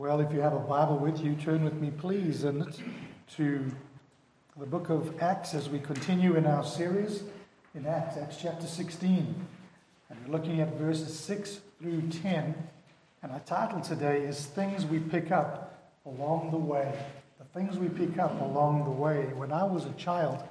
Well, if you have a Bible with you, turn with me, please, and to the book of Acts as we continue in our series in Acts chapter 16. And we're looking at verses 6 through 10. And our title today is Things We Pick Up Along the Way. The things we pick up along the way. When I was a child,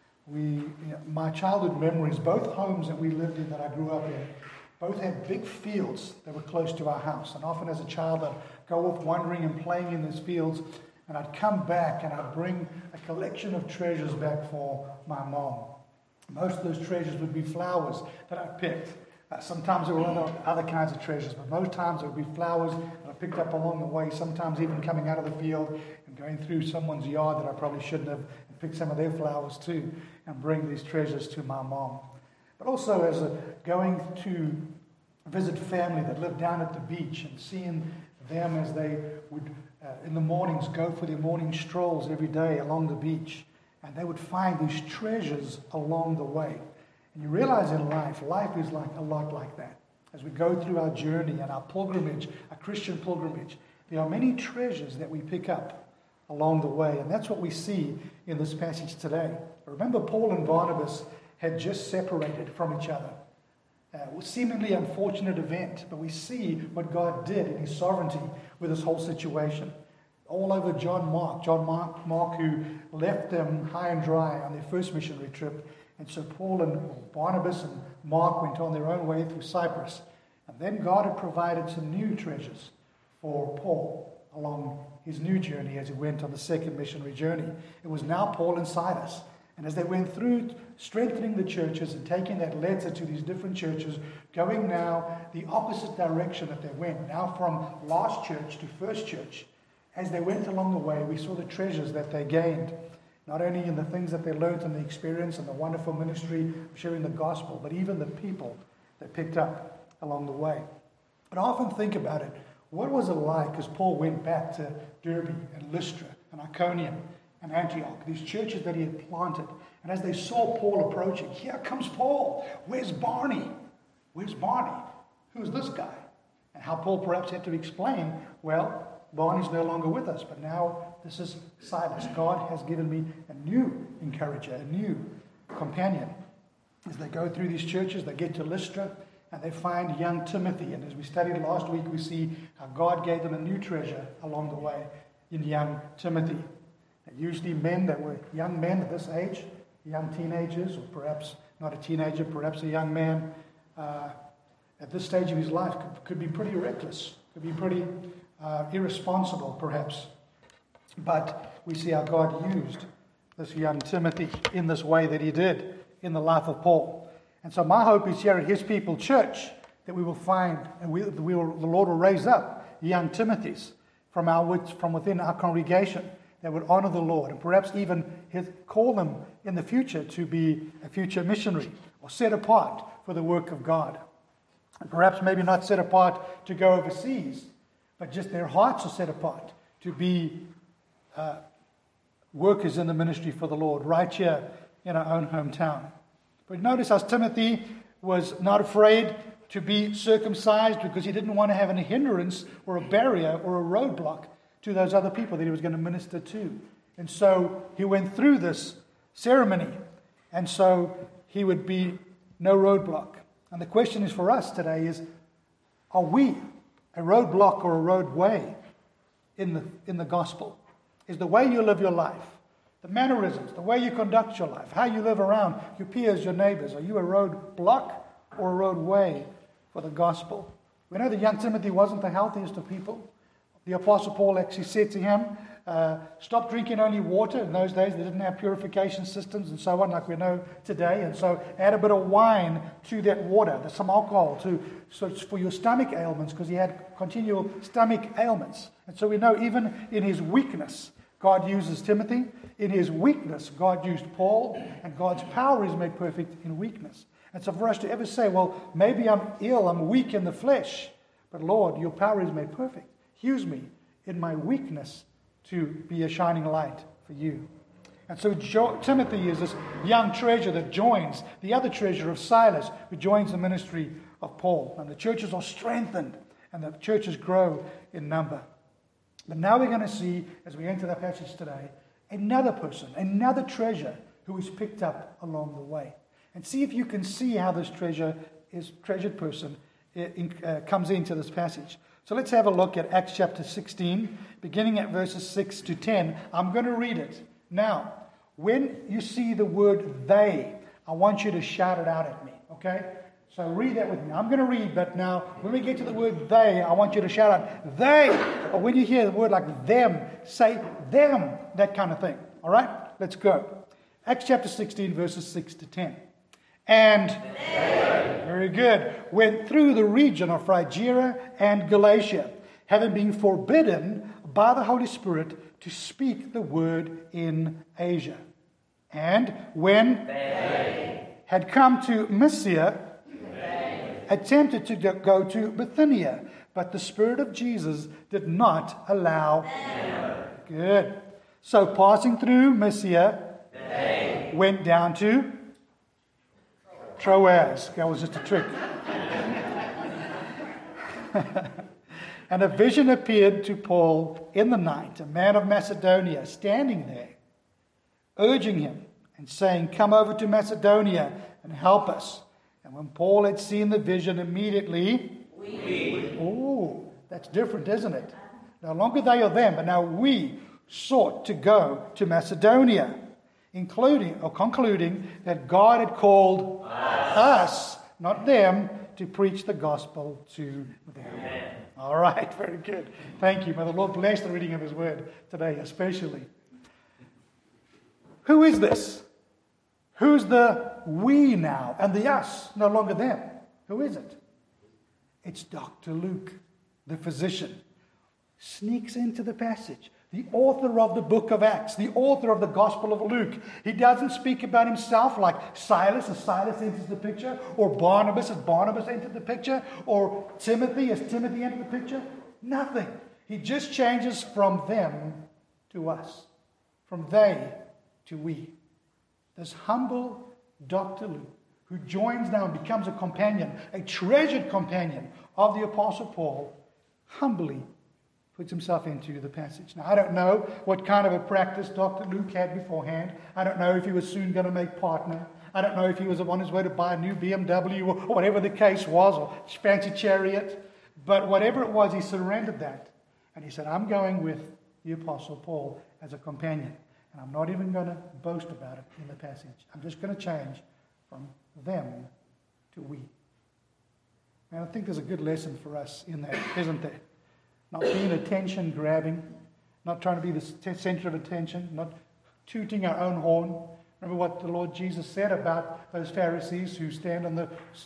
my childhood memories, both homes that we lived in that I grew up in, both had big fields that were close to our house. And often as a child, I'd go off wandering and playing in these fields, and I'd come back and I'd bring a collection of treasures back for my mom. Most of those treasures would be flowers that I picked. Sometimes there were other kinds of treasures, but most times it would be flowers that I picked up along the way, sometimes even coming out of the field and going through someone's yard that I probably shouldn't have, and pick some of their flowers too, and bring these treasures to my mom. But also as going to visit family that lived down at the beach and seeing them as they would, in the mornings, go for their morning strolls every day along the beach. And they would find these treasures along the way. And you realize in life is like a lot like that. As we go through our journey and our pilgrimage, our Christian pilgrimage, there are many treasures that we pick up along the way. And that's what we see in this passage today. Remember, Paul and Barnabas had just separated from each other. A seemingly unfortunate event, but we see what God did in His sovereignty with this whole situation. All over John Mark who left them high and dry on their first missionary trip. And so Paul and Barnabas and Mark went on their own way through Cyprus. And then God had provided some new treasures for Paul along his new journey as he went on the second missionary journey. It was now Paul and Silas. And as they went through strengthening the churches and taking that letter to these different churches, going now the opposite direction that they went, now from last church to first church, as they went along the way, we saw the treasures that they gained, not only in the things that they learned and the experience and the wonderful ministry of sharing the gospel, but even the people they picked up along the way. But I often think about it, what was it like as Paul went back to Derbe and Lystra and Iconium and Antioch, these churches that he had planted. And as they saw Paul approaching, here comes Paul. Where's Barney? Where's Barney? Who's this guy? And how Paul perhaps had to explain, well, Barney's no longer with us, but now this is Silas. God has given me a new encourager, a new companion. As they go through these churches, they get to Lystra, and they find young Timothy. And as we studied last week, we see how God gave them a new treasure along the way in young Timothy. Usually men that were young men at this age, young teenagers, or perhaps not a teenager, perhaps a young man, at this stage of his life could be pretty reckless, could be pretty irresponsible perhaps. But we see how God used this young Timothy in this way that He did in the life of Paul. And so my hope is here at His People Church that we will find, and the Lord will raise up young Timothys from within our congregation that would honor the Lord and perhaps even call them in the future to be a future missionary or set apart for the work of God. And perhaps maybe not set apart to go overseas, but just their hearts are set apart to be workers in the ministry for the Lord right here in our own hometown. But notice how Timothy was not afraid to be circumcised because he didn't want to have any hindrance or a barrier or a roadblock to those other people that he was going to minister to. And so he went through this ceremony. And so he would be no roadblock. And the question is for us today is, are we a roadblock or a roadway in the gospel? Is the way you live your life, the mannerisms, the way you conduct your life, how you live around your peers, your neighbors, are you a roadblock or a roadway for the gospel? We know that young Timothy wasn't the healthiest of people. The Apostle Paul actually said to him, stop drinking only water. In those days, they didn't have purification systems and so on like we know today. And so add a bit of wine to that water, some alcohol, so it's for your stomach ailments, because he had continual stomach ailments. And so we know even in his weakness, God uses Timothy. In his weakness, God used Paul. And God's power is made perfect in weakness. And so for us to ever say, well, maybe I'm ill, I'm weak in the flesh, but Lord, your power is made perfect. Use me in my weakness to be a shining light for you. And so Timothy is this young treasure that joins the other treasure of Silas, who joins the ministry of Paul. And the churches are strengthened and the churches grow in number. But now we're going to see, as we enter that passage today, another person, another treasure who is picked up along the way. And see if you can see how this treasured person comes into this passage. So let's have a look at Acts chapter 16, beginning at verses 6 to 10. I'm going to read it. Now, when you see the word they, I want you to shout it out at me, okay? So read that with me. I'm going to read, but now when we get to the word they, I want you to shout out, they. Or when you hear the word like them, say them, that kind of thing. All right? Let's go. Acts chapter 16, verses 6 to 10. And, very good, went through the region of Phrygia and Galatia, having been forbidden by the Holy Spirit to speak the word in Asia. And when they had come to Mysia, attempted to go to Bithynia, but the Spirit of Jesus did not allow them. Good. So passing through Mysia, they went down to Troas. That was just a trick. And a vision appeared to Paul in the night, a man of Macedonia, standing there, urging him and saying, "Come over to Macedonia and help us." And when Paul had seen the vision, immediately, oh, that's different, isn't it? No longer they or them, but now we sought to go to Macedonia, concluding that God had called us, not them, to preach the gospel to them. Amen. All right, very good. Thank you. May the Lord bless the reading of His word today, especially. Who is this? Who's the we now and the us, no longer them? Who is it? It's Dr. Luke, the physician. Sneaks into the passage. The author of the book of Acts, the author of the Gospel of Luke. He doesn't speak about himself like Silas as Silas enters the picture, or Barnabas as Barnabas entered the picture, or Timothy as Timothy entered the picture. Nothing. He just changes from them to us, from they to we. This humble Dr. Luke, who joins now and becomes a companion, a treasured companion of the Apostle Paul, humbly puts himself into the passage. Now, I don't know what kind of a practice Dr. Luke had beforehand. I don't know if he was soon going to make partner. I don't know if he was on his way to buy a new BMW or whatever the case was, or fancy chariot. But whatever it was, he surrendered that. And he said, I'm going with the Apostle Paul as a companion. And I'm not even going to boast about it in the passage. I'm just going to change from them to we. And I think there's a good lesson for us in that, isn't there? Not being attention-grabbing, not trying to be the center of attention, not tooting our own horn. Remember what the Lord Jesus said about those Pharisees who stand on the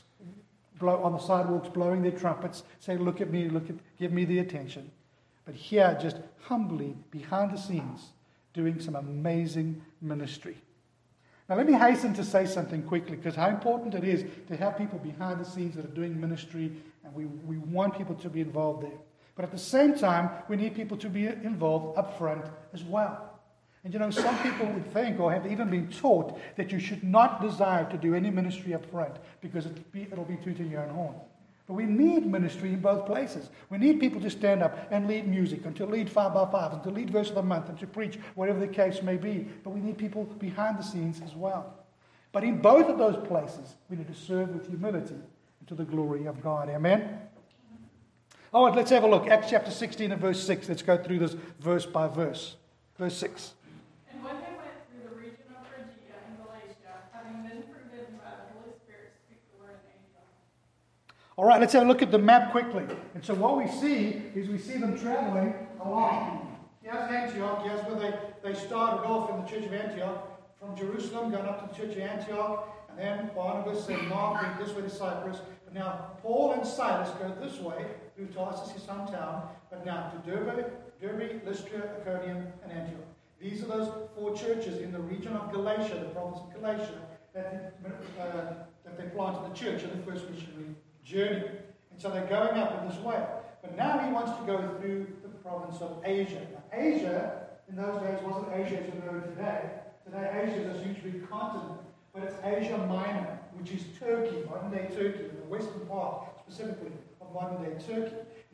sidewalks blowing their trumpets, say, look at me, give me the attention. But here, just humbly, behind the scenes, doing some amazing ministry. Now, let me hasten to say something quickly, because how important it is to have people behind the scenes that are doing ministry, and we want people to be involved there. But at the same time, we need people to be involved up front as well. And you know, some people would think, or have even been taught, that you should not desire to do any ministry up front because it'll be tooting your own horn. But we need ministry in both places. We need people to stand up and lead music, and to lead 5x5, and to lead verse of the month, and to preach, whatever the case may be. But we need people behind the scenes as well. But in both of those places, we need to serve with humility and to the glory of God. Amen? All right, let's have a look. Acts chapter 16 and verse 6. Let's go through this verse by verse. Verse 6. And when they went through the region of Phrygia and Galatia, having been forbidden by the Holy Spirit to speak the word in Asia. All right, let's have a look at the map quickly. And so what we see is we see them traveling along. Here's Antioch. Here's where they started off in the church of Antioch. From Jerusalem, going up to the church of Antioch. And then Barnabas and Mark went this way to Cyprus. But now Paul and Silas go this way, through Tarsus, his hometown, but now to Derbe, Lystra, Iconium, and Antioch. These are those 4 churches in the region of Galatia, the province of Galatia, that they planted the church in the first missionary journey. And so they're going up in this way. But now he wants to go through the province of Asia. Now, Asia, in those days, wasn't Asia as we know it today. Today, Asia is a huge big continent. But it's Asia Minor, which is Turkey, modern-day Turkey, the western part specifically of modern-day Turkey.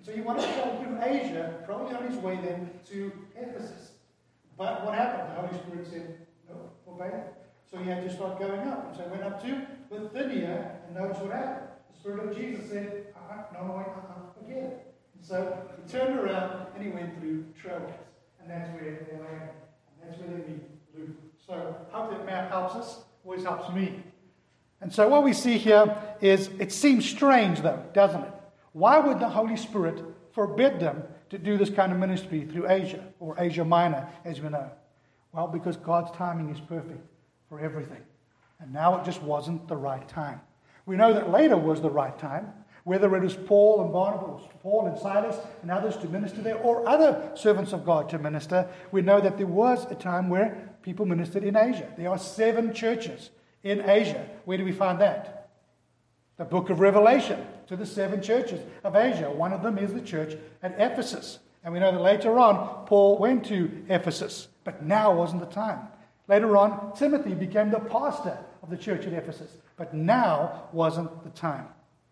So he wanted to go through Asia, probably on his way then to Ephesus. But what happened? The Holy Spirit said, no, forbade. So he had to start going up. And so he went up to Bithynia, and notice what happened. The Spirit of Jesus said, forget it. And so he turned around and he went through Troas. And that's where they landed. And that's where they meet Luke. So I hope that map helps us. Always helps me. And so what we see here is, it seems strange though, doesn't it? Why would the Holy Spirit forbid them to do this kind of ministry through Asia, or Asia Minor, as we know? Well, because God's timing is perfect for everything. And now it just wasn't the right time. We know that later was the right time, whether it was Paul and Barnabas, Paul and Silas and others to minister there, or other servants of God to minister. We know that there was a time where people ministered in Asia. There are 7 churches in Asia. Where do we find that? The book of Revelation to the 7 churches of Asia. One of them is the church at Ephesus. And we know that later on, Paul went to Ephesus. But now wasn't the time. Later on, Timothy became the pastor of the church at Ephesus. But now wasn't the time.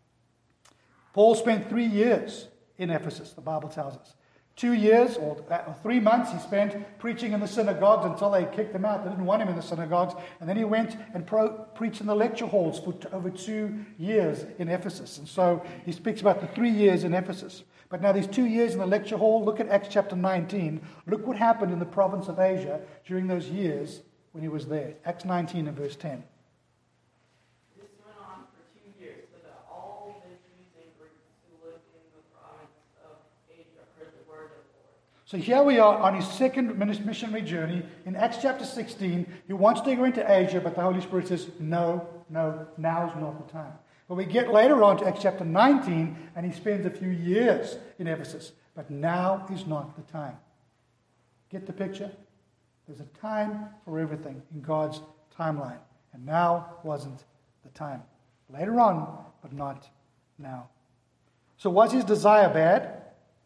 Paul spent 3 years in Ephesus, the Bible tells us. 2 years or 3 months he spent preaching in the synagogues until they kicked him out. They didn't want him in the synagogues. And then he went and preached in the lecture halls for over 2 years in Ephesus. And so he speaks about the 3 years in Ephesus. But now these 2 years in the lecture hall, look at Acts chapter 19. Look what happened in the province of Asia during those years when he was there. Acts 19 and verse 10. This went on for 2 years, so that all the Jews and Greeks who lived in the province of Asia heard the word of the Lord. So here we are on his second missionary journey. In Acts chapter 16, he wants to go into Asia, but the Holy Spirit says, no, now's not the time. But we get later on to Acts chapter 19, and he spends a few years in Ephesus. But now is not the time. Get the picture? There's a time for everything in God's timeline. And now wasn't the time. Later on, but not now. So was his desire bad?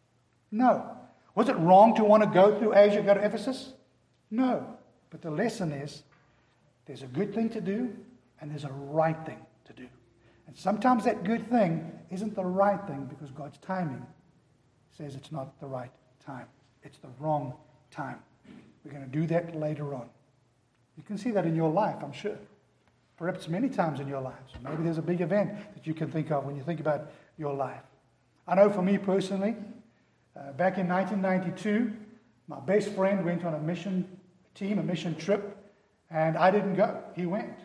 No. Was it wrong to want to go through Asia, go to Ephesus? No. But the lesson is, there's a good thing to do, and there's a right thing to do. And sometimes that good thing isn't the right thing because God's timing says it's not the right time. It's the wrong time. We're going to do that later on. You can see that in your life, I'm sure. Perhaps many times in your lives. Maybe there's a big event that you can think of when you think about your life. I know for me personally, back in 1992, my best friend went on a mission trip, and I didn't go. He went.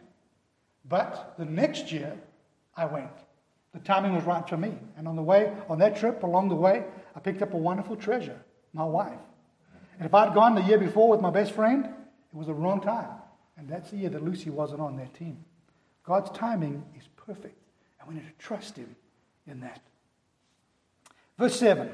But the next year, I went. The timing was right for me. And on that trip, along the way, I picked up a wonderful treasure, my wife. And if I'd gone the year before with my best friend, it was the wrong time. And that's the year that Lucy wasn't on that team. God's timing is perfect. And we need to trust him in that. Verse 7.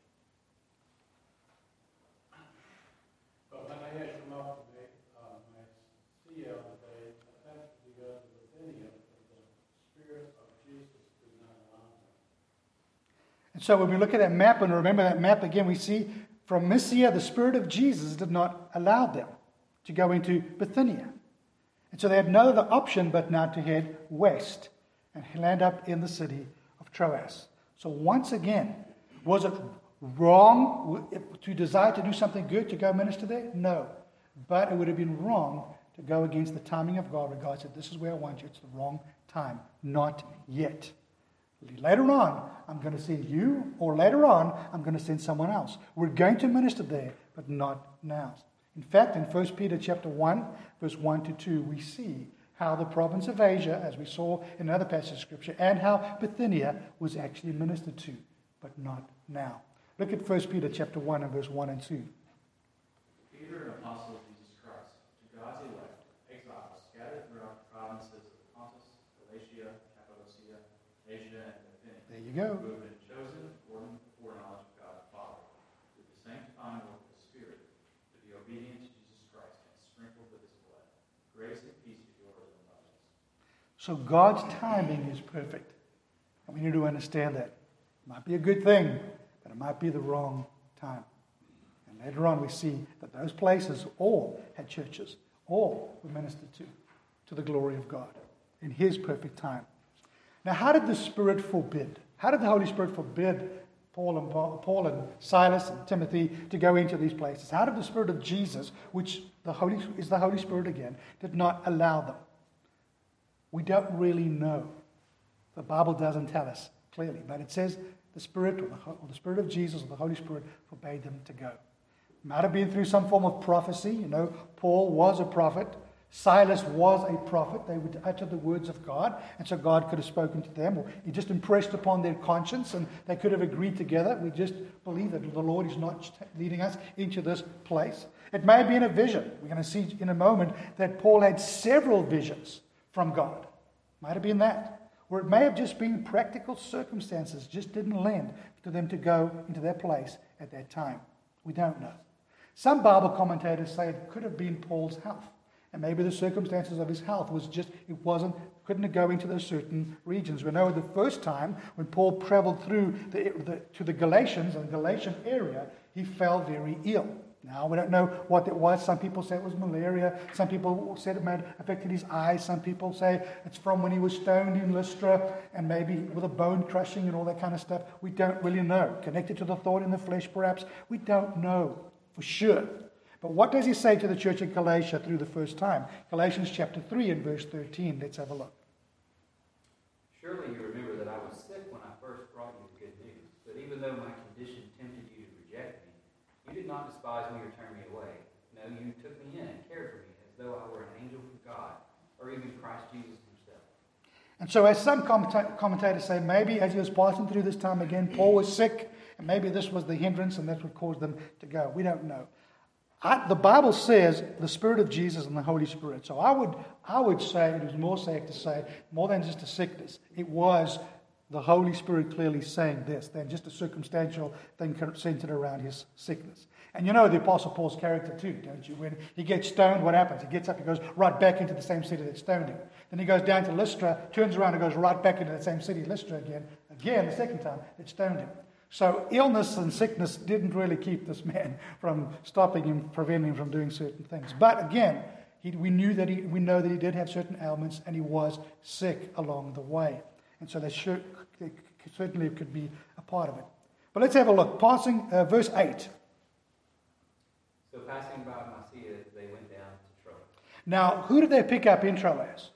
But when I had come up to Mysia today, I had to go to Bithynia, but the Spirit of Jesus did not allow me. And so when we look at that map, and remember that map again, we see from Mysia, the Spirit of Jesus did not allow them to go into Bithynia. And so they had no other option but now to head west and land up in the city of Troas. So once again, was it wrong to desire to do something good, to go minister there? No. But it would have been wrong to go against the timing of God, where God said, this is where I want you. It's the wrong time. Not yet. Later on, I'm going to send you, or later on, I'm going to send someone else. We're going to minister there, but not now. In fact, in 1 Peter chapter 1, verse 1 to 2, we see how the province of Asia, as we saw in another passage of Scripture, and how Bithynia was actually ministered to, but not now. Look at 1 Peter chapter 1 and verse 1 and 2. Peter, an apostle of Jesus Christ, to God's elect, exiles scattered throughout the provinces of Pontus, Galatia, Cappadocia, Asia, and Bithynia. There you go. Who have been chosen according to the foreknowledge of God the Father, through the sanctifying work of the Spirit, to be obedient to Jesus Christ and sprinkled with his blood. Grace and peace be yours and others. So God's timing is perfect. And we need to understand that. It might be a good thing, but it might be the wrong time. And later on we see that those places all had churches, all were ministered to the glory of God in his perfect time. Now, how did the Spirit forbid? How did the Holy Spirit forbid Paul and Silas and Timothy to go into these places. How did the Spirit of Jesus, which is the Holy Spirit again, did not allow them? We don't really know. The Bible doesn't tell us clearly, but it says the Spirit or the Spirit of Jesus or the Holy Spirit forbade them to go. It might have been through some form of prophecy. You know, Paul was a prophet. Silas was a prophet. They would utter the words of God, and so God could have spoken to them, or he just impressed upon their conscience, and they could have agreed together. We just believe that the Lord is not leading us into this place. It may have been a vision. We're going to see in a moment that Paul had several visions from God. Might have been that. Or it may have just been practical circumstances, just didn't lend to them to go into that place at that time. We don't know. Some Bible commentators say it could have been Paul's health. And maybe the circumstances of his health couldn't go into those certain regions. We know the first time when Paul traveled through to the Galatians and the Galatian area, he fell very ill. Now, we don't know what it was. Some people say it was malaria. Some people said it may have affected his eyes. Some people say it's from when he was stoned in Lystra and maybe with a bone crushing and all that kind of stuff. We don't really know. Connected to the thorn in the flesh, perhaps. We don't know for sure. But what does he say to the church in Galatia through the first time? Galatians chapter 3 and verse 13. Let's have a look. Surely you remember that I was sick when I first brought you the good news. But even though my condition tempted you to reject me, you did not despise me or turn me away. No, you took me in and cared for me as though I were an angel from God, or even Christ Jesus himself. And so as some commentators say, maybe as he was passing through this time again, Paul was sick, and maybe this was the hindrance, and that's what caused them to go. We don't know. The Bible says the Spirit of Jesus and the Holy Spirit. So I would say it was more safe to say, more than just a sickness, it was the Holy Spirit clearly saying this than just a circumstantial thing centered around his sickness. And you know the Apostle Paul's character too, don't you? When he gets stoned, what happens? He gets up and goes right back into the same city that stoned him. Then he goes down to Lystra, turns around and goes right back into that same city, Lystra again the second time that stoned him. So illness and sickness didn't really keep this man from stopping him, preventing him from doing certain things. But again, we know that he did have certain ailments, and he was sick along the way. And so there certainly could be a part of it. But let's have a look. Verse 8. So passing by Mysia, they went down to Troas. Now, who did they pick up in Troas?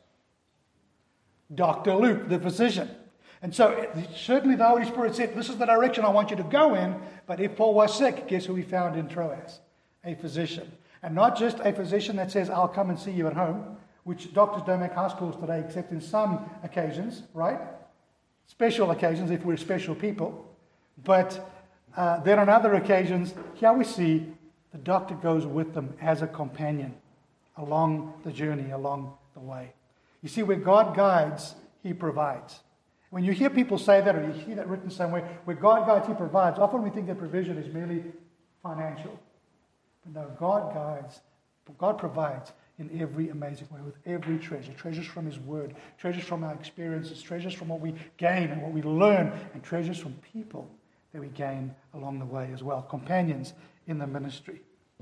Dr. Luke, the physician. And so certainly the Holy Spirit said, this is the direction I want you to go in. But if Paul was sick, guess who he found in Troas? A physician. And not just a physician that says, I'll come and see you at home, which doctors don't make house calls today, except in some occasions, right? Special occasions if we're special people. But then on other occasions, here we see the doctor goes with them as a companion along the journey, along the way. You see, where God guides, he provides. When you hear people say that, or you hear that written somewhere, where God guides, he provides, often we think that provision is merely financial. But no, God guides, God provides in every amazing way, with every treasure. Treasures from his word, treasures from our experiences, treasures from what we gain and what we learn, and treasures from people that we gain along the way as well. Companions in the ministry.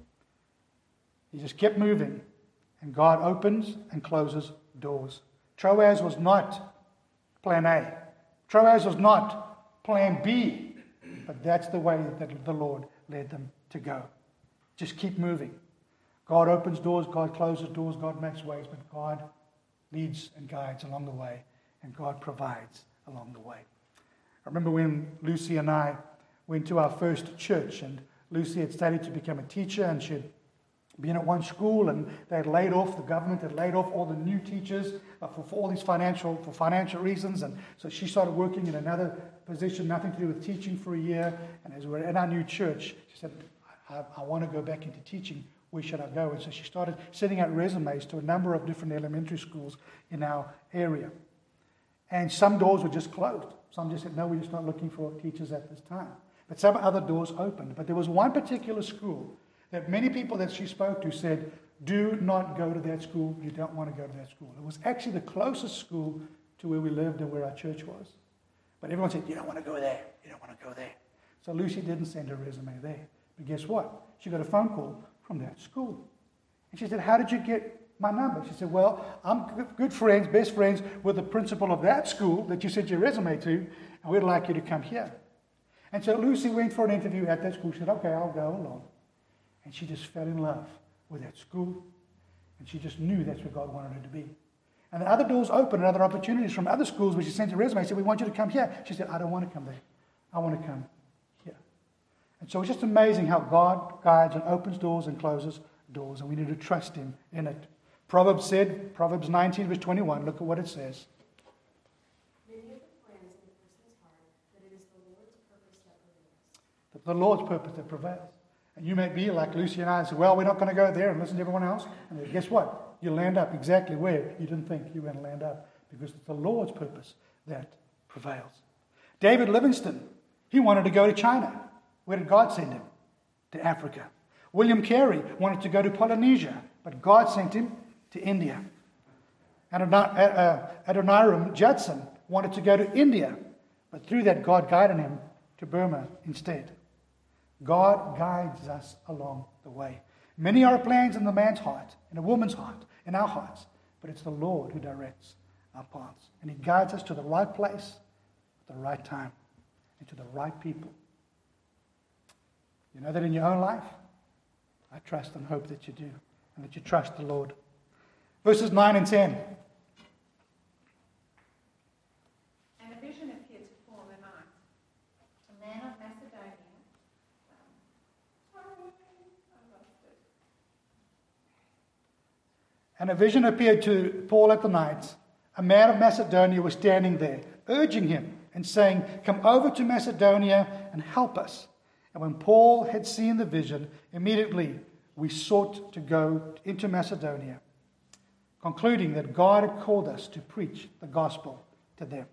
He just kept moving, and God opens and closes doors. Troas was not plan A. Troas was not plan B. But that's the way that the Lord led them to go. Just keep moving. God opens doors, God closes doors, God makes ways, but God leads and guides along the way, and God provides along the way. I remember when Lucy and I went to our first church, and Lucy had studied to become a teacher, and she had been at one school, and they had laid off, the government had laid off all the new teachers for all these financial reasons, and so she started working in another position, nothing to do with teaching, for a year. And as we were at our new church, she said, I want to go back into teaching. Where should I go? And so she started sending out resumes to a number of different elementary schools in our area. And some doors were just closed. Some just said, no, we're just not looking for teachers at this time. But some other doors opened. But there was one particular school that many people that she spoke to said, do not go to that school. You don't want to go to that school. It was actually the closest school to where we lived and where our church was. But everyone said, you don't want to go there. You don't want to go there. So Lucy didn't send her resume there. But guess what? She got a phone call from that school. And she said, how did you get my number? She said, well, I'm good friends, best friends with the principal of that school that you sent your resume to, and we'd like you to come here. And so Lucy went for an interview at that school. She said, okay, I'll go along. And she just fell in love with that school. And she just knew that's where God wanted her to be. And the other doors opened, and other opportunities from other schools where she sent a resume. She said, we want you to come here. She said, I don't want to come there. I want to come here. And so it's just amazing how God guides and opens doors and closes doors. And we need to trust Him in it. Proverbs 19, verse 21, look at what it says. The Lord's purpose that prevails. And you may be like Lucy and I and say, well, we're not going to go there and listen to everyone else. And then guess what? You'll land up exactly where you didn't think you were going to land up, because it's the Lord's purpose that prevails. David Livingstone, he wanted to go to China. Where did God send him? To Africa. William Carey wanted to go to Polynesia, but God sent him to India. Adoniram Judson wanted to go to India, but through that God guided him to Burma instead. God guides us along the way. Many are plans in the man's heart, in a woman's heart, in our hearts, but it's the Lord who directs our paths. And He guides us to the right place at the right time and to the right people. You know that in your own life? I trust and hope that you do, and that you trust the Lord. Verses 9 and 10. And a vision appeared to Paul in night. A man of Macedonia. And a vision appeared to Paul at the night. A man of Macedonia was standing there, urging him and saying, come over to Macedonia and help us. And when Paul had seen the vision, immediately we sought to go into Macedonia, concluding that God had called us to preach the gospel to them.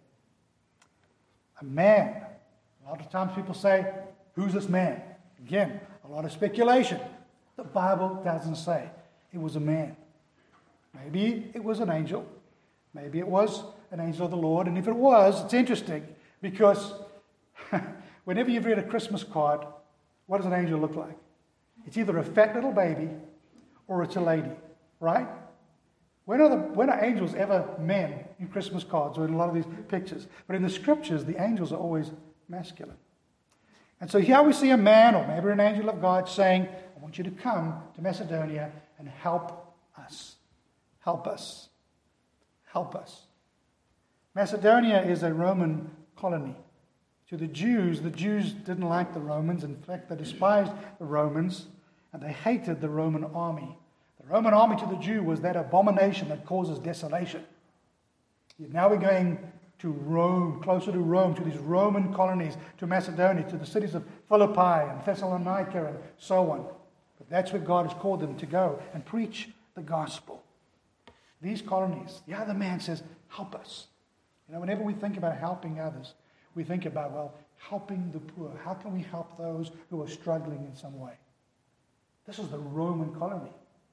A man. A lot of times people say, who's this man? Again, a lot of speculation. The Bible doesn't say it was a man. Maybe it was an angel. Maybe it was an angel of the Lord. And if it was, it's interesting because whenever you've read a Christmas card, what does an angel look like? It's either a fat little baby or it's a lady, right? When are angels ever men in Christmas cards or in a lot of these pictures? But in the scriptures, the angels are always masculine. And so here we see a man or maybe an angel of God saying, I want you to come to Macedonia and help us. Help us. Help us. Macedonia is a Roman colony. To the Jews didn't like the Romans. In fact, they despised the Romans and they hated the Roman army. The Roman army to the Jew was that abomination that causes desolation. Yet now we're going to Rome, closer to Rome, to these Roman colonies, to Macedonia, to the cities of Philippi and Thessalonica and so on. But that's where God has called them to go and preach the gospel. These colonies, the other man says, help us. You know, whenever we think about helping others, we think about, well, helping the poor. How can we help those who are struggling in some way? This is the Roman colony.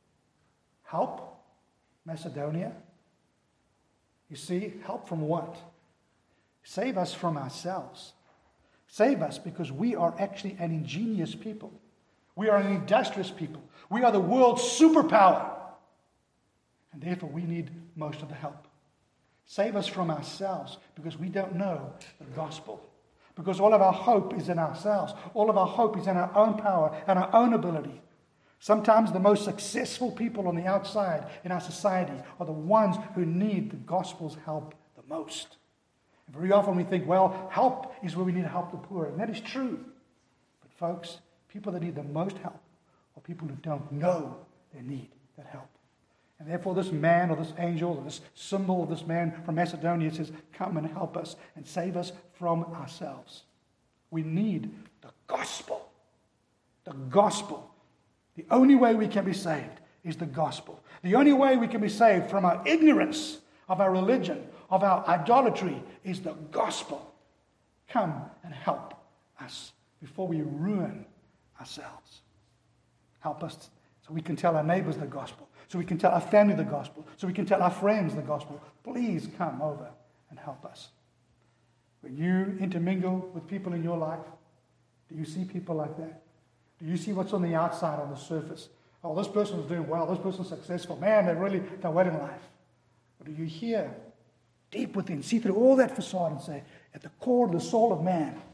Help Macedonia. You see, help from what? Save us from ourselves. Save us because we are actually an ingenious people. We are an industrious people. We are the world's superpower. And therefore we need most of the help. Save us from ourselves because we don't know the gospel. Because all of our hope is in ourselves. All of our hope is in our own power and our own ability. Sometimes the most successful people on the outside in our society are the ones who need the gospel's help the most. And very often we think, well, help is where we need to help the poor. And that is true. But folks, people that need the most help are people who don't know they need that help. And therefore this man or this angel or this symbol of this man from Macedonia says, come and help us and save us from ourselves. We need the gospel. The gospel. The only way we can be saved is the gospel. The only way we can be saved from our ignorance of our religion, of our idolatry, is the gospel. Come and help us before we ruin ourselves. Help us so we can tell our neighbors the gospel, so we can tell our family the gospel, so we can tell our friends the gospel. Please come over and help us. When you intermingle with people in your life, do you see people like that? Do you see what's on the outside, on the surface? Oh, this person's doing well, this person's successful. Man, they've really done well in life. Or do you hear deep within, see through all that facade and say, at the core of the soul of man,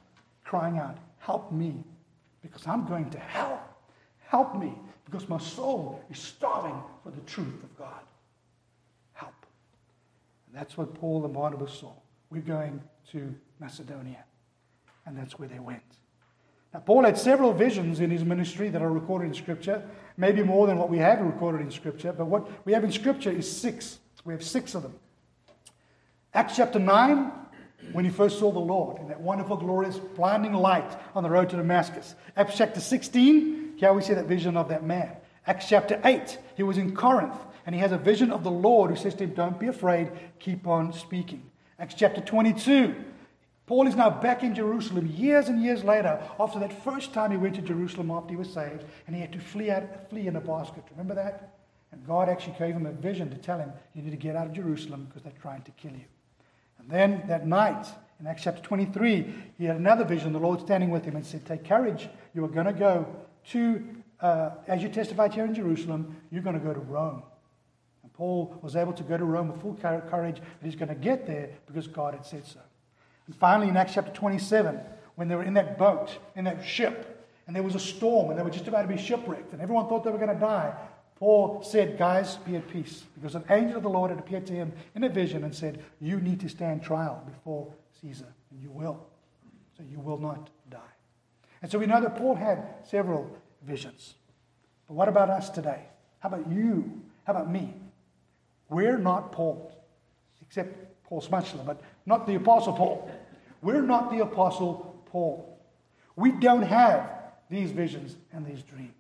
crying out, help me, because I'm going to hell. Help me, because my soul is starving for the truth of God. Help. And that's what Paul and Barnabas saw. We're going to Macedonia. And that's where they went. Now, Paul had several visions in his ministry that are recorded in Scripture, maybe more than what we have recorded in Scripture, but what we have in Scripture is 6. We have 6 of them. Acts chapter 9, when he first saw the Lord in that wonderful, glorious, blinding light on the road to Damascus. Acts chapter 16, here we see that vision of that man. Acts chapter 8, he was in Corinth, and he has a vision of the Lord who says to him, don't be afraid, keep on speaking. Acts chapter 22, Paul is now back in Jerusalem years and years later, after that first time he went to Jerusalem after he was saved, and he had to flee in a basket. Remember that? And God actually gave him a vision to tell him, you need to get out of Jerusalem because they're trying to kill you. And then that night, in Acts chapter 23, he had another vision, the Lord standing with him and said, take courage, you are going to go to, as you testified here in Jerusalem, you're going to go to Rome. And Paul was able to go to Rome with full courage that he's going to get there because God had said so. And finally, in Acts chapter 27, when they were in that boat, in that ship, and there was a storm, and they were just about to be shipwrecked, and everyone thought they were going to die, Paul said, guys, be at peace, because an angel of the Lord had appeared to him in a vision and said, you need to stand trial before Caesar, and you will. So you will not die. And so we know that Paul had several visions. But what about us today? How about you? How about me? We're not Paul, except Paul Smuchler, but not the Apostle Paul. We're not the Apostle Paul. We don't have these visions and these dreams.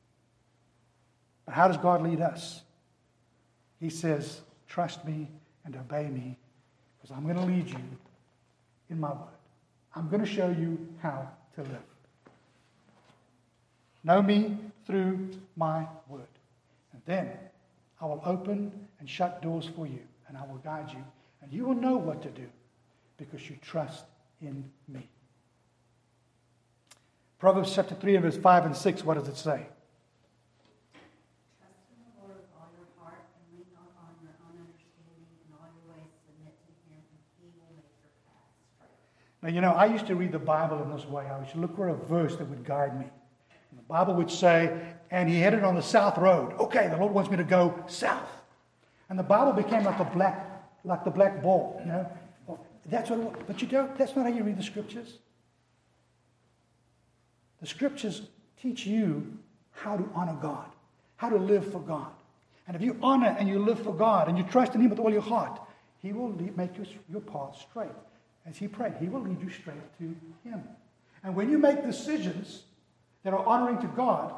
But how does God lead us? He says, trust me and obey me, because I'm going to lead you in my word. I'm going to show you how to live. Know me through my word. And then I will open and shut doors for you, and I will guide you, and you will know what to do because you trust in me. Proverbs chapter 3 and verse 5 and 6, what does it say? Trust in the Lord with all your heart and lean not on your own understanding. In all your ways submit to him, and he will make your path straight. Now, you know, I used to read the Bible in this way. I used to look for a verse that would guide me. And the Bible would say, and he headed on the south road. Okay, the Lord wants me to go south. And the Bible became like the black ball, you know. Well, that's what. But you don't. That's not how you read the Scriptures. The Scriptures teach you how to honor God, how to live for God. And if you honor and you live for God and you trust in him with all your heart, he will make your path straight. As he prayed, he will lead you straight to him. And when you make decisions that are honoring to God,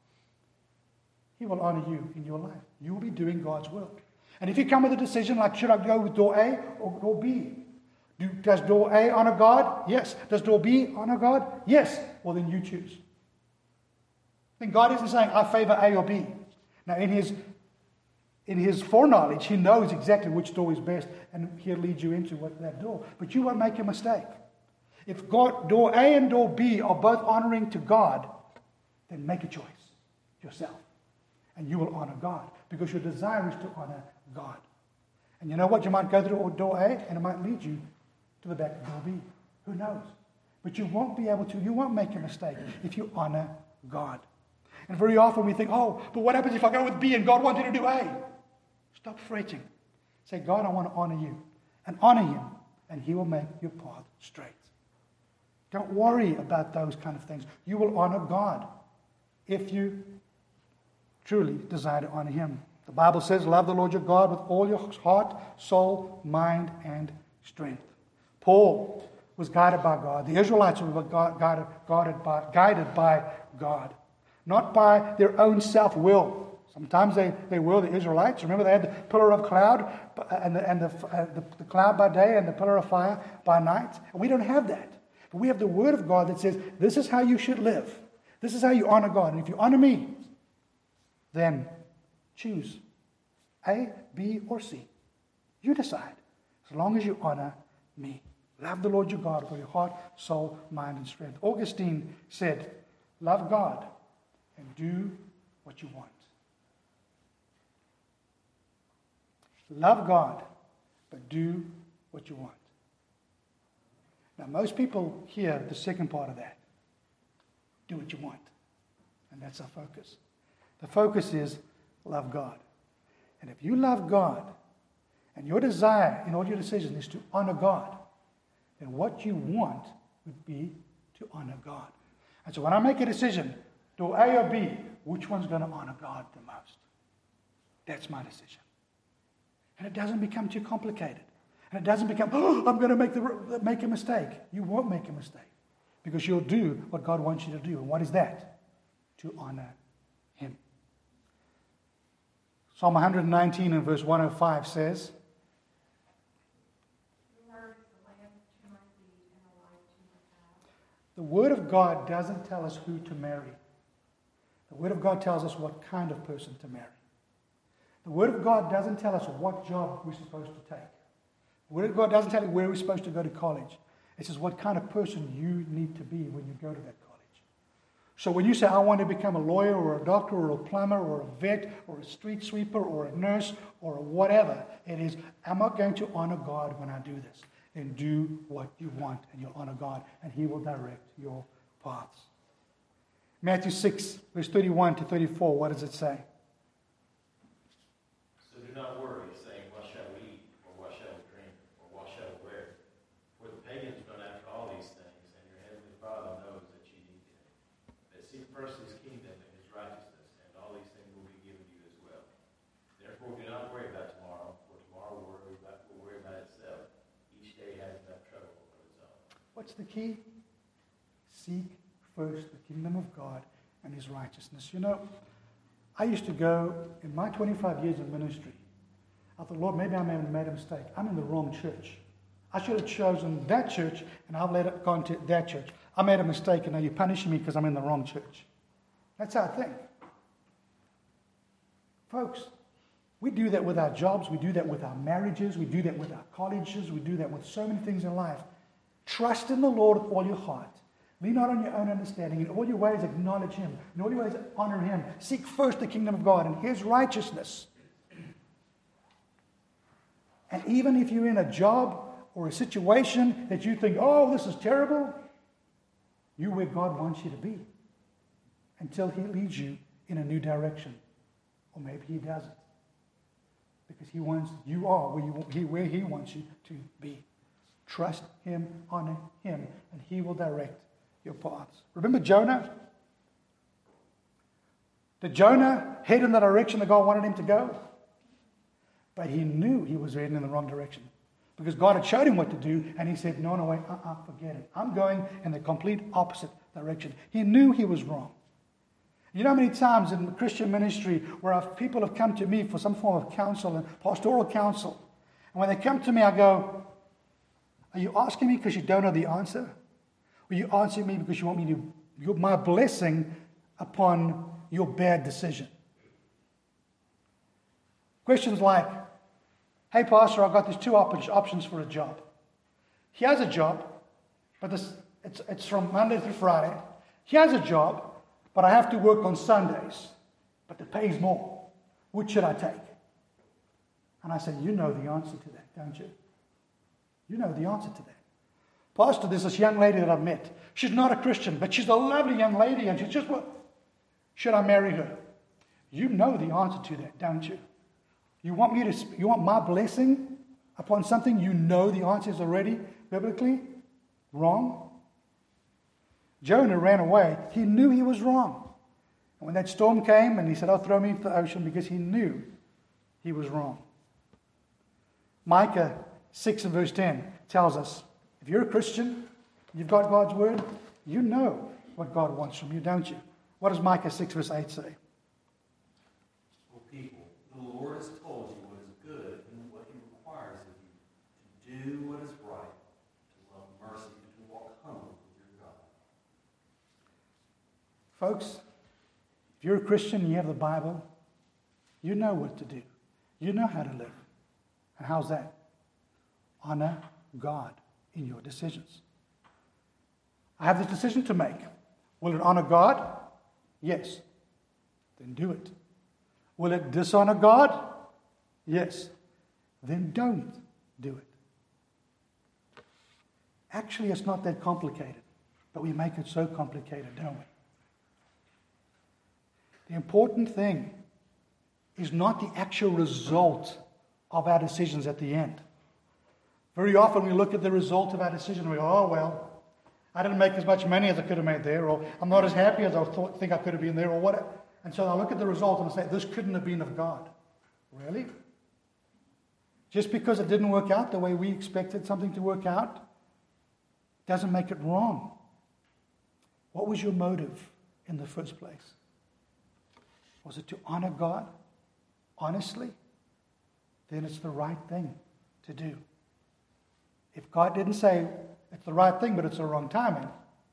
he will honor you in your life. You will be doing God's will. And if you come with a decision like, should I go with door A or door B? Does door A honor God? Yes. Does door B honor God? Yes. Well, then you choose. Then God isn't saying, I favor A or B. Now, in his foreknowledge, he knows exactly which door is best, and he'll lead you into that door. But you won't make a mistake. If door A and door B are both honoring to God, then make a choice yourself. And you will honor God, because your desire is to honor God. And you know what? You might go through door A, and it might lead you to the back of door B. Who knows? But you won't make a mistake if you honor God. And very often we think, oh, but what happens if I go with B and God wanted to do A? Stop fretting. Say, God, I want to honor you. And honor him, and he will make your path straight. Don't worry about those kind of things. You will honor God if you truly desire to honor him. The Bible says, love the Lord your God with all your heart, soul, mind, and strength. Paul was guided by God. The Israelites were guided by God, not by their own self-will. Sometimes they were the Israelites. Remember, they had the pillar of cloud and the cloud by day and the pillar of fire by night. And we don't have that. But we have the Word of God that says, this is how you should live. This is how you honor God. And if you honor me, then choose A, B, or C. You decide. As long as you honor me. Love the Lord your God with all your heart, soul, mind, and strength. Augustine said, love God and do what you want. Love God, but do what you want. Now, most people hear the second part of that. Do what you want. And that's our focus. The focus is love God. And if you love God, and your desire in all your decisions is to honor God, then what you want would be to honor God. And so when I make a decision, do A or B, which one's going to honor God the most? That's my decision. And it doesn't become too complicated. And it doesn't become, I'm going to make a mistake. You won't make a mistake. Because you'll do what God wants you to do. And what is that? To honor Him. Psalm 119 and verse 105 says, the Word of God doesn't tell us who to marry. The Word of God tells us what kind of person to marry. The Word of God doesn't tell us what job we're supposed to take. The Word of God doesn't tell you where we're supposed to go to college. It says what kind of person you need to be when you go to that college. So when you say, I want to become a lawyer or a doctor or a plumber or a vet or a street sweeper or a nurse or whatever, it is, am I going to honor God when I do this? And do what you want, and you'll honor God, and He will direct your paths. Matthew 6, verse 31 to 34, what does it say? So do not worry, saying, what shall we eat, or what shall we drink, or what shall we wear? For the pagans run after all these things, and your heavenly Father knows that you need them. But seek first His kingdom and His righteousness, and all these things will be given you as well. Therefore do not worry about tomorrow, for tomorrow will worry about itself. Each day has enough trouble of its own. What's the key? Seek first the kingdom of God and His righteousness. You know, I used to go, in my 25 years of ministry, I thought, Lord, maybe I may have made a mistake. I'm in the wrong church. I should have chosen that church, and I've let it gone to that church. I made a mistake, and now you're punishing me because I'm in the wrong church. That's how I think. Folks, we do that with our jobs. We do that with our marriages. We do that with our colleges. We do that with so many things in life. Trust in the Lord with all your heart. Lean not on your own understanding. In all your ways, acknowledge Him. In all your ways, honor Him. Seek first the kingdom of God and His righteousness. And even if you're in a job or a situation that you think, oh, this is terrible, you're where God wants you to be until He leads you in a new direction. Or maybe He doesn't. Because you are where He wants you to be. Trust Him, honor Him, and He will direct your paths. Remember Jonah? Did Jonah head in the direction that God wanted him to go? But he knew he was heading in the wrong direction. Because God had showed him what to do, and he said, no, wait, forget it. I'm going in the complete opposite direction. He knew he was wrong. You know how many times in Christian ministry where people have come to me for some form of counsel and pastoral counsel, and when they come to me, I go, are you asking me because you don't know the answer? Or are you answering me because you want me to, my blessing upon your bad decision? Questions like, hey, Pastor, I've got these two options for a job. Here's a job, but it's from Monday through Friday. Here's a job, but I have to work on Sundays, but the pay's more. Which should I take? And I said, you know the answer to that, don't you? You know the answer to that. Pastor, there's this young lady that I've met. She's not a Christian, but she's a lovely young lady, and she's just what? Should I marry her? You know the answer to that, don't you? You want my blessing upon something you know the answer is already biblically wrong? Jonah ran away. He knew he was wrong. And when that storm came and he said, throw me into the ocean, because he knew he was wrong. Micah 6 and verse 10 tells us, if you're a Christian, you've got God's word, you know what God wants from you, don't you? What does Micah 6 verse 8 say? O people, the Lord has told you what is good and what He requires of you, to do what is right, to love mercy, and to walk humbly with your God. Folks, if you're a Christian and you have the Bible, you know what to do. You know how to live. And how's that? Honor God in your decisions. I have this decision to make. Will it honor God? Yes. Then do it. Will it dishonor God? Yes. Then don't do it. Actually, it's not that complicated, but we make it so complicated, don't we? The important thing is not the actual result of our decisions at the end. Very often we look at the result of our decision and we go, oh, well, I didn't make as much money as I could have made there, or I'm not as happy as I think I could have been there, or whatever. And so I look at the result and I say, this couldn't have been of God. Really? Just because it didn't work out the way we expected something to work out doesn't make it wrong. What was your motive in the first place? Was it to honor God honestly? Then it's the right thing to do. If God didn't say it's the right thing, but it's the wrong timing.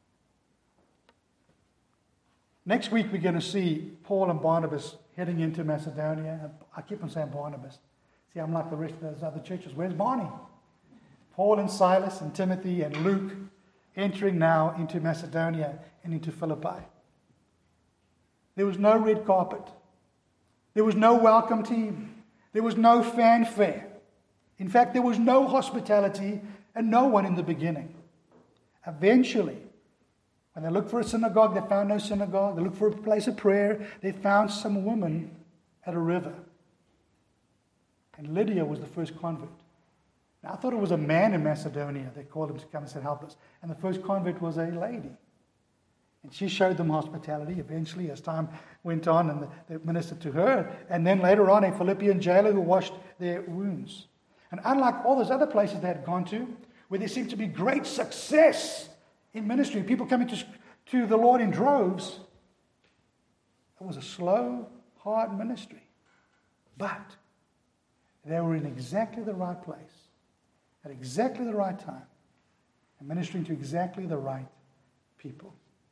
Next week we're going to see Paul and Barnabas heading into Macedonia. I keep on saying Barnabas. See, I'm like the rest of those other churches. Where's Barney? Paul and Silas and Timothy and Luke entering now into Macedonia and into Philippi. There was no red carpet. There was no welcome team. There was no fanfare. In fact, there was no hospitality and no one in the beginning. Eventually, when they looked for a synagogue, they found no synagogue. They looked for a place of prayer. They found some woman at a river. And Lydia was the first convert. Now, I thought it was a man in Macedonia. They called him to come and said, help us. And the first convert was a lady. And she showed them hospitality eventually as time went on, and they ministered to her. And then later on, a Philippian jailer who washed their wounds. And unlike all those other places they had gone to, where there seemed to be great success in ministry, people coming to the Lord in droves, it was a slow, hard ministry. But they were in exactly the right place, at exactly the right time, and ministering to exactly the right people.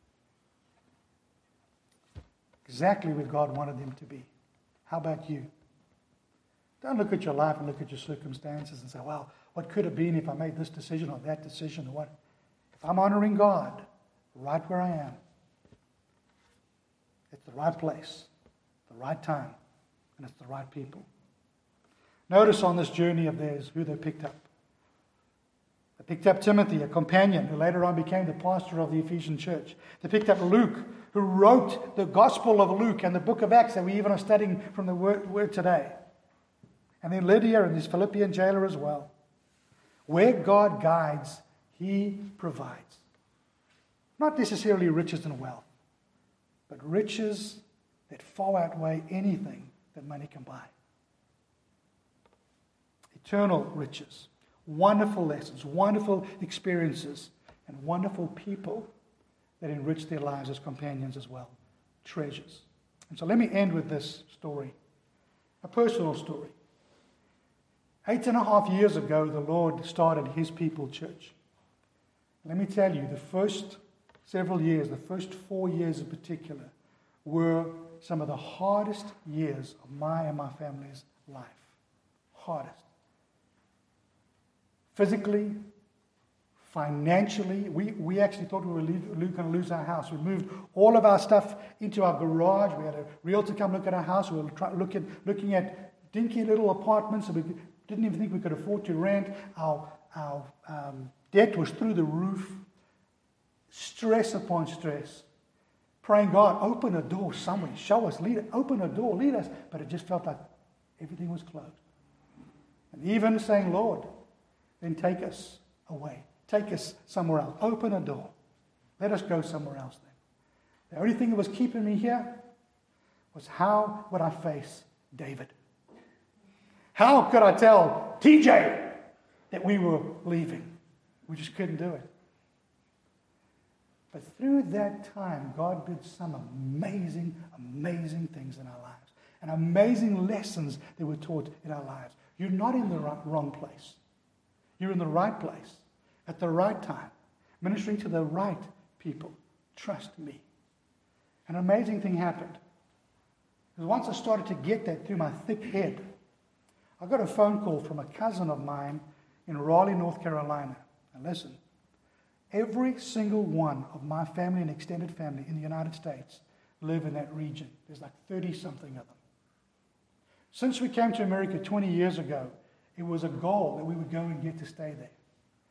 Exactly where God wanted them to be. How about you? Don't look at your life and look at your circumstances and say, well, what could have been if I made this decision or that decision or what? If I'm honoring God right where I am, it's the right place, the right time, and it's the right people. Notice on this journey of theirs who they picked up. They picked up Timothy, a companion who later on became the pastor of the Ephesian church. They picked up Luke, who wrote the Gospel of Luke and the book of Acts that we even are studying from the word today. And then Lydia and this Philippian jailer as well. Where God guides, He provides. Not necessarily riches and wealth, but riches that far outweigh anything that money can buy. Eternal riches, wonderful lessons, wonderful experiences, and wonderful people that enrich their lives as companions as well. Treasures. And so let me end with this story, a personal story. 8.5 years ago, the Lord started His People Church. Let me tell you, the first several years, the first 4 years in particular, were some of the hardest years of my and my family's life. Hardest. Physically, financially, we actually thought we were going to lose our house. We moved all of our stuff into our garage. We had a realtor come look at our house. We were looking at dinky little apartments that we didn't even think we could afford to rent. Our debt was through the roof. Stress upon stress. Praying, God, open a door somewhere. Show us, lead us, open a door, lead us. But it just felt like everything was closed. And even saying, Lord, then take us away. Take us somewhere else. Open a door. Let us go somewhere else then. The only thing that was keeping me here was how would I face David? How could I tell TJ that we were leaving? We just couldn't do it. But through that time, God did some amazing, amazing things in our lives. And amazing lessons that were taught in our lives. You're not in the wrong place. You're in the right place at the right time, ministering to the right people. Trust me. An amazing thing happened. Because once I started to get that through my thick head, I got a phone call from a cousin of mine in Raleigh, North Carolina. And listen, every single one of my family and extended family in the United States live in that region. There's like 30-something of them. Since we came to America 20 years ago, it was a goal that we would go and get to stay there.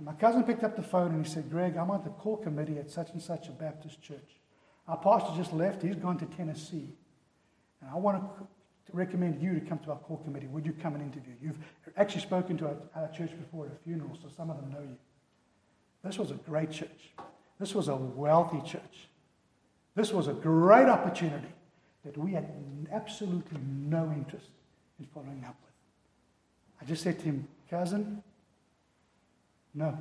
And my cousin picked up the phone and he said, Greg, I'm on the core committee at such and such a Baptist church. Our pastor just left. He's gone to Tennessee. And I want to recommend you to come to our core committee. Would you come and interview? You've actually spoken to our church before at a funeral, so some of them know you. This was a great church. This was a wealthy church. This was a great opportunity that we had absolutely no interest in following up with. I just said to him, cousin, no.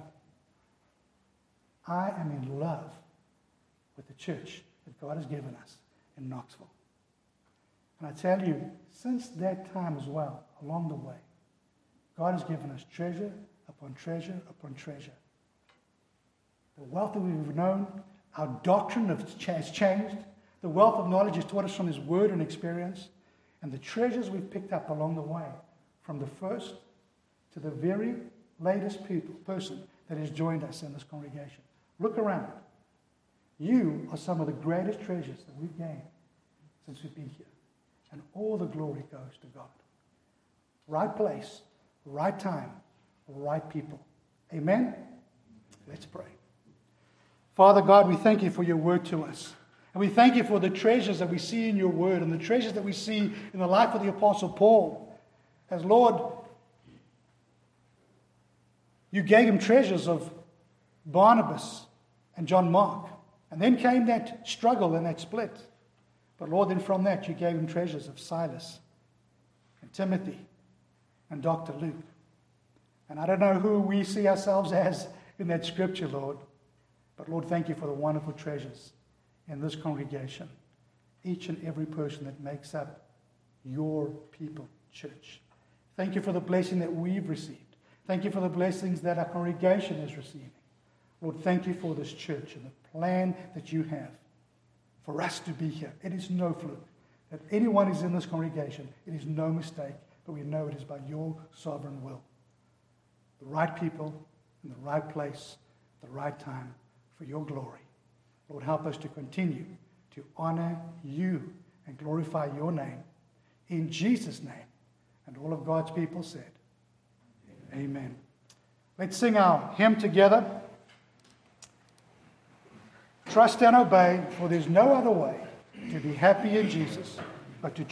I am in love with the church that God has given us in Knoxville. And I tell you, since that time as well, along the way, God has given us treasure upon treasure upon treasure. The wealth that we've known, our doctrine has changed. The wealth of knowledge is taught us from His Word and experience. And the treasures we've picked up along the way, from the first to the very latest person that has joined us in this congregation. Look around. You are some of the greatest treasures that we've gained since we've been here. And all the glory goes to God. Right place, right time, right people. Amen? Let's pray. Father God, we thank you for your word to us. And we thank you for the treasures that we see in your word and the treasures that we see in the life of the Apostle Paul. As Lord, you gave him treasures of Barnabas and John Mark. And then came that struggle and that split. But Lord, then from that you gave him treasures of Silas and Timothy and Dr. Luke. And I don't know who we see ourselves as in that scripture, Lord. But Lord, thank you for the wonderful treasures in this congregation. Each and every person that makes up your people, church. Thank you for the blessing that we've received. Thank you for the blessings that our congregation is receiving. Lord, thank you for this church and the plan that you have for us to be here. It is no fluke. That anyone is in this congregation, it is no mistake, but we know it is by your sovereign will. The right people in the right place, the right time for your glory. Lord, help us to continue to honor you and glorify your name. In Jesus' name. And all of God's people said, Amen. Let's sing our hymn together. Trust and obey, for there's no other way to be happy in Jesus but to